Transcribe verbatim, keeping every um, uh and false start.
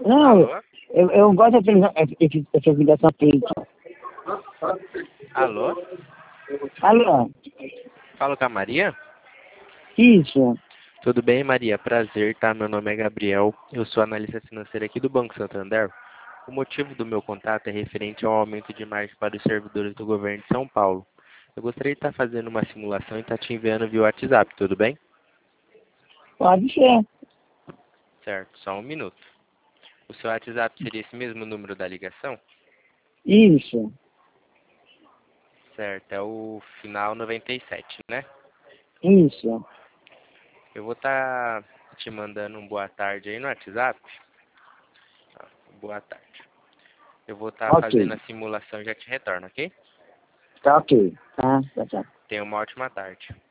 Não, Alô? eu, eu gosto dessa televisão- essa essa ligação feita. Alô? Alô? Falo com a Maria? Isso. Tudo bem, Maria? Prazer, tá? Meu nome é Gabriel. Eu sou analista financeiro aqui do Banco Santander. O motivo do meu contato é referente ao aumento de margem para os servidores do governo de São Paulo. Eu gostaria de estar fazendo uma simulação e estar te enviando via WhatsApp, tudo bem? Pode ser. Certo, só um minuto. O seu WhatsApp seria esse mesmo número da ligação? Isso. Certo, é o final noventa e sete, né? Isso. Eu vou estar te mandando um boa tarde aí no WhatsApp. Ah, boa tarde. Eu vou estar fazendo Ok. a simulação e já te retorno, ok? Tá ok. Tá, tá, tá. Tenha uma ótima tarde.